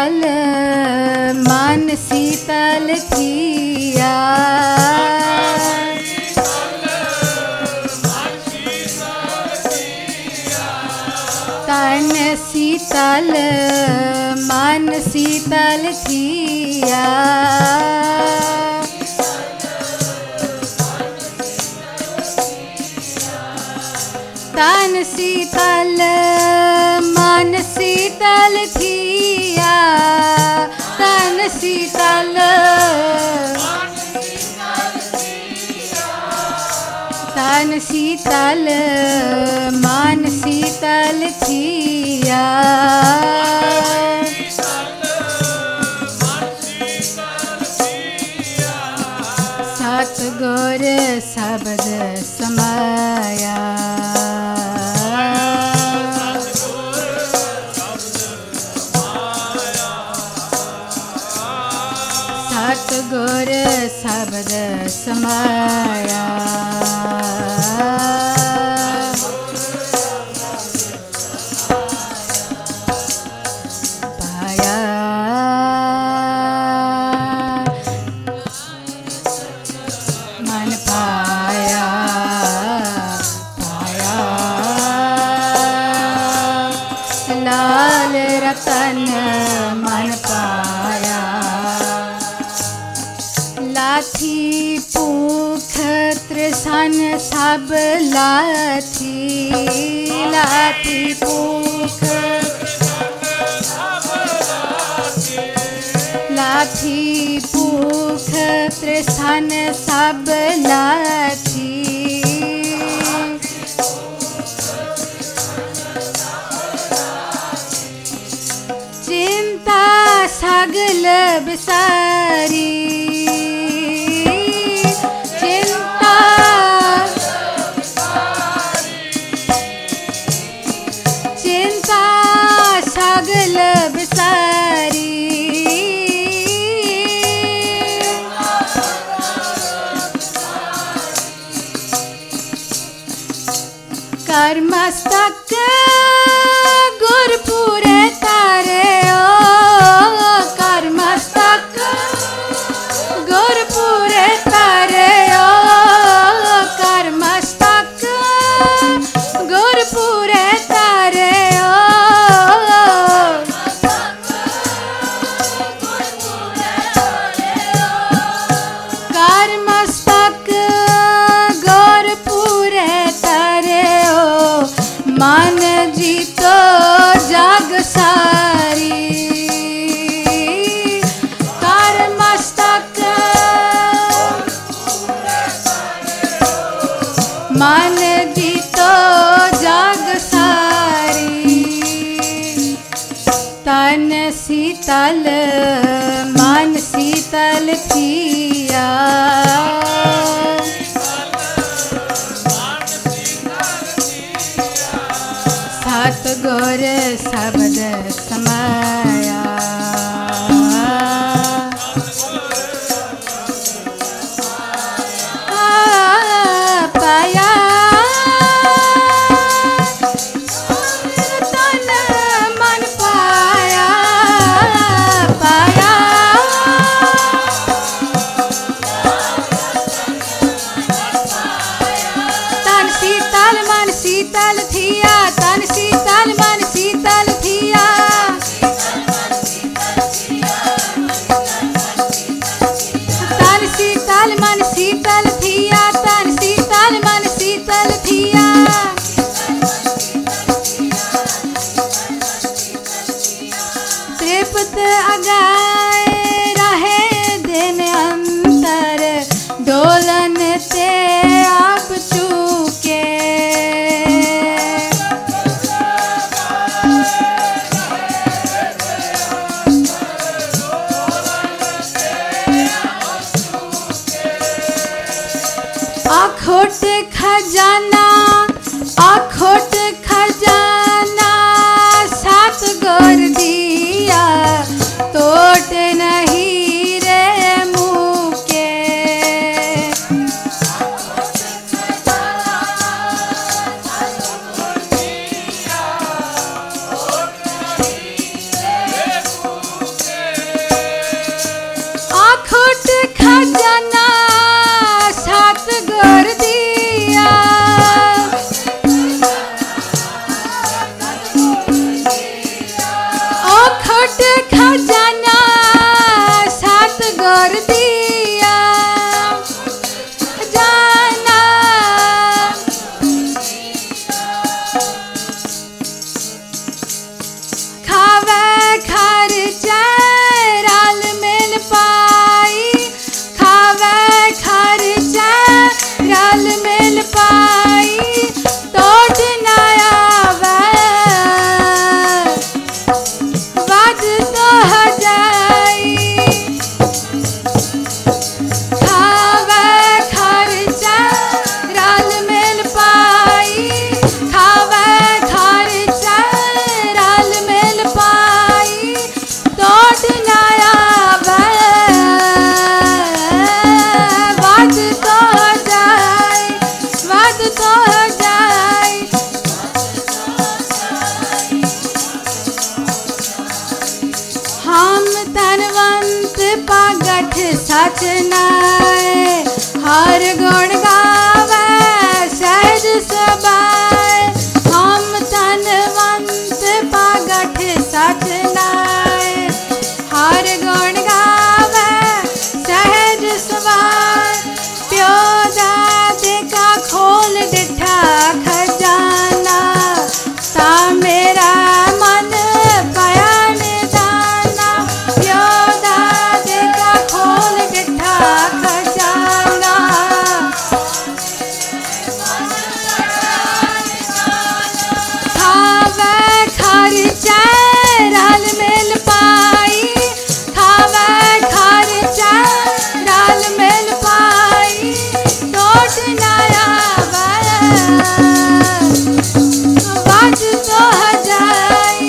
शीतल मन शीतल थिया तन शीतल मन शीतल थिया तन शीतल मन शीतल थिया तन शीतल तन शीतल मन शीतल थिया सतगुर शब्द समाया सतगुर शब्द समाया पाया मन पाया पाया लाल रतन मन पाया लाथी पूख त्रिसन सब लाथी लाथी पूख लाथी पूख त्रिसन सब लाथी चिंता सगल बिसारी सगल बिसारी कर मस्तक गुरपुरे तारे ओ कर मस्तक गुरपुरे तारे ओ कर मस्तक गुरपुरे तारे ओ मन जीतो जग सारी कर मस्तक मन जीतो जग सारी तन शीतल मन शीतल थिया सतगुर शब्द समाया पाया तन मन पाया पाया तन शीतल मन शीतल थिया तन शीतल मन शीतल थिया तन शीतल मन शीतल थिया तन शीतल मन शीतल थिया तृप्त अगाए रहे दिन अंतर डोलन ते आप चूके अखोट खजाना अखोट खजाना सतगुर दिया तोट नहीं रे मुँह के गोर दिया जाना खावे खर्चा रल मिल पाई खावे खर्चा रल मिल पाई टोट ना आवे वध तो जाई खावे खर्चा रल मिल पाई खावे खर्चा रल मिल पाई टोट ना आवे वध तो जाई वध तो जाई हम धनवंत पागठ सच नाए हर गुण गावे सहज सबाए हम धनवंत पागठ सच नाए हर गुण गावे सहज सबाए प्यो दादे का खोल डिठा खजाना ता मेरा मन पाया निदाना प्यो दादे का खोल डिठा खजाना खावे खर्चा रल मिल पाई खावे खर्चा रल मिल पाई टोट ना आवे वध तो जाई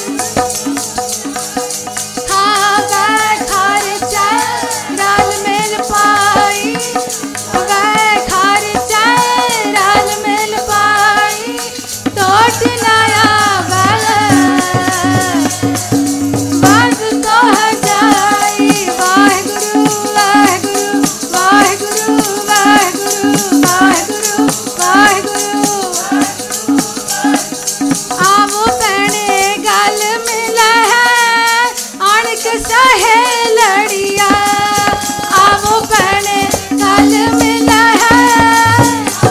खावे खर्चा रल मिल पाई खावे खर्चा रल मिल पाई टोट ना आवे वध तो जाई वाहिगुरु वाहिगुरु वाहिगुरु वाहिगुरु वाहिगुरु वाहिगुरु आवो भैणे गल मिला है अणक सहे लड़िया आवो भैणे गल मिला है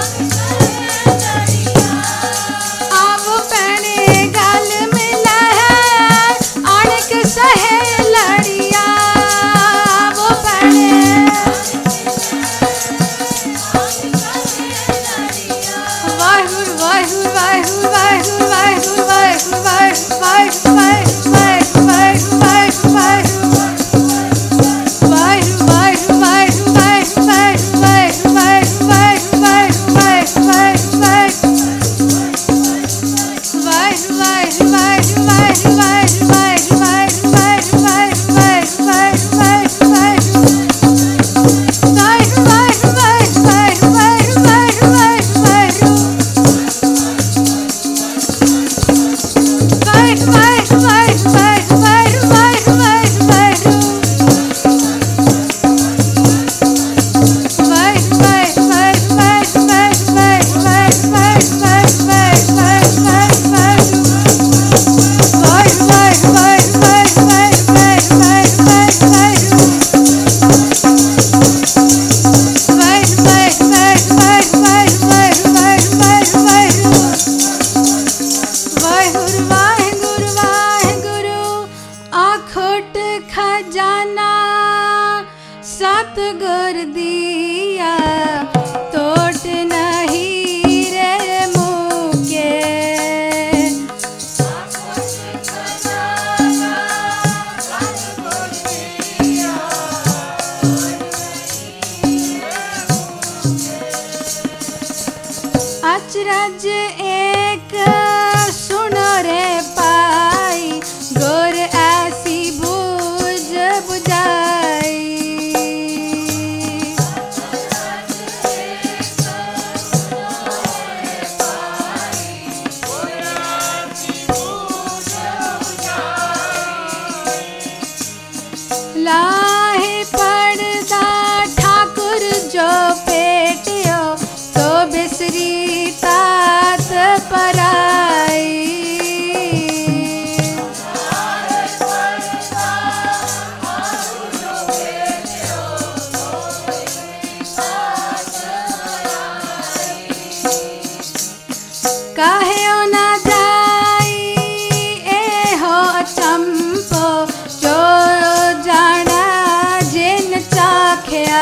आवो भैणे गल मिला है अणक सहे लड़िया आवो भैणे वाहिगुरु वाहिगुरु वाहिगुरु वाहिगुरु वाहिगुरु वाहिगुरु वाहिगुरु वाहिगुरु वाहिगुरु वाहिगुरु वाहिगुरु वाहिगुरु वाहिगुरु वाहिगुरु वाहिगुरु खजाना सतगुर दिया तोट नहीं रे मुके अचरज एक सुनो रे पाई गुर ऐसी बूझ बुझाई लाहे पड़दा ठाकुर जो पेटियो तो बिसरी तात चाखिया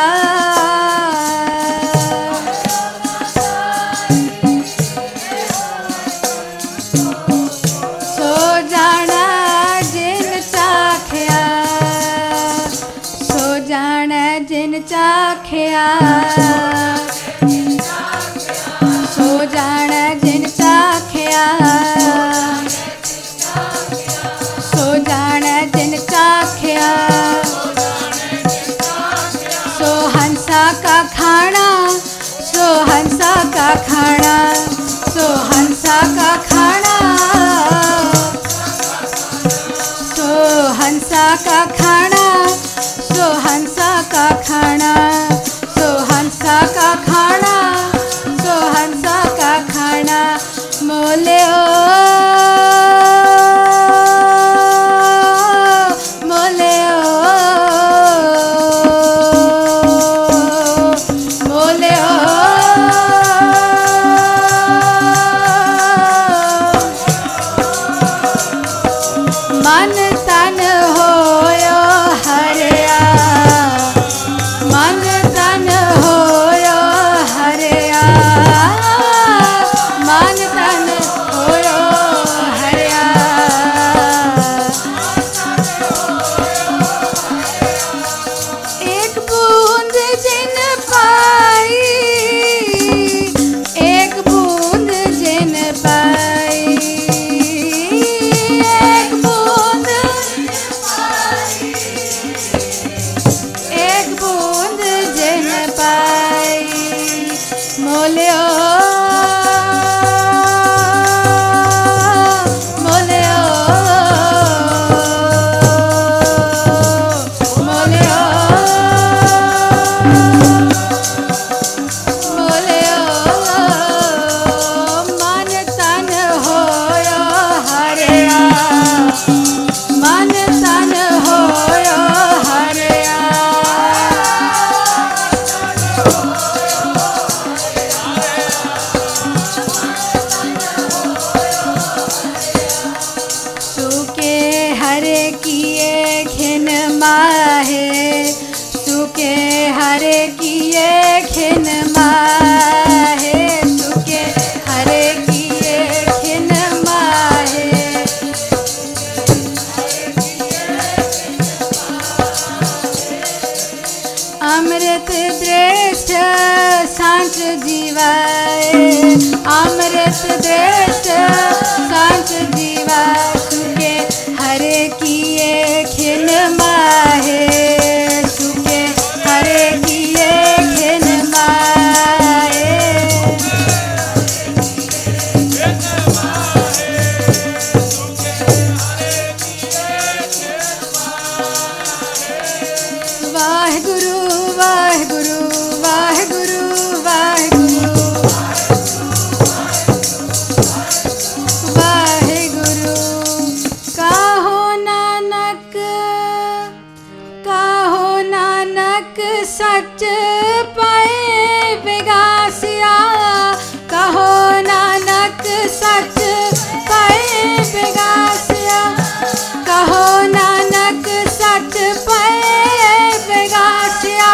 सो जाना जिन चाखिया सो जाना जिन चाखिया सो जाना जिन चाखिया सो जाना जिन चाखिया सो हंसा का खाना सो हंसा का खाना सो हंसा का खाना सो हंसा का खाना सो हंसा का खाना सो हंसा का खाना सो हंसा का खाना मोले ओ मोले ओ मोले ओ मन तन होयो हरिया मन तन होयो हरिया मन तन होयो हरिया एक बूंद जिन पाई एक बूंद जिन पाई एक बूंद एक बूंद जिन पाई मोले ओ मोले ओ मोले ओ मोले ओ मन तन होयो हरिया मन तन होयो हरिया सुके हरे किए खिन माहे सुके हरे किए खिन माहे सुके हरे किए खिन माहे अमृत दृष्ट सांच जीवाए अमृत दृष्ट सांच जीवा सुके हरे किए खिन माहे सुके हरे किए खिन माहे वाहिगुरु वाहिगुरु वाहिगुरु वाहिगुरु वाहिगुरु काहो नानक सच पाए विगासिया कहो नानक सच पाए विगासिया कहो नानक सच पाए विगासिया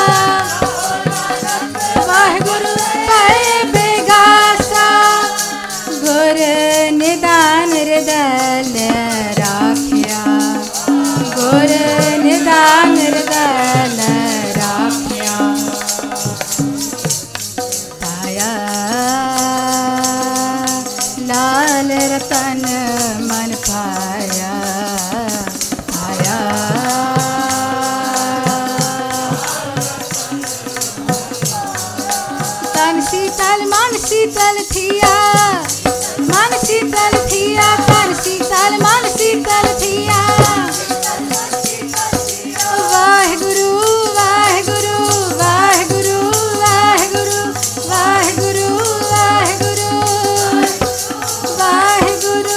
वाहिगुरु पाए विगासा गुर निदान हृदय राखिया गुर निदान हृदय राखिया पाया लाल रतन मन पाया पाया तन शीतल मन शीतल थिया मन शीतल थिया तन शीतल मन शीतल थिया वाहिगुरु वाहिगुरु वाहिगुरु वाहिगुरु वाहिगुरु वाहिगुरु वाहिगुरु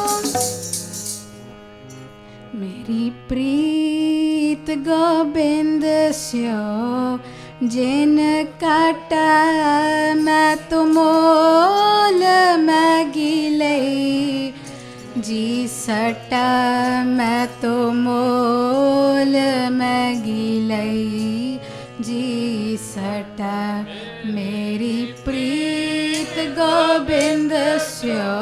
मेरी प्रीत गोविंद स्यो जिन काटा मैं तो मोल मैं गिले जी सटा मैं तो मोल मैं गिले जी सट मेरी प्रीत गोबिंद स्यो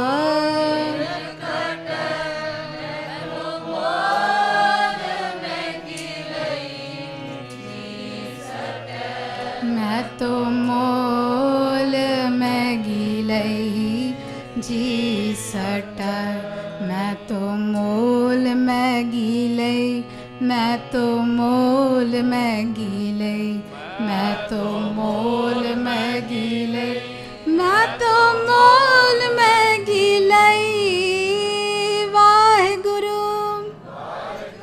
मैं तो मोल मैगी लई जी सट मैं तो मोल मैगी लई मैं तो मोल मैगी लई मैं तो मोल मैगी लई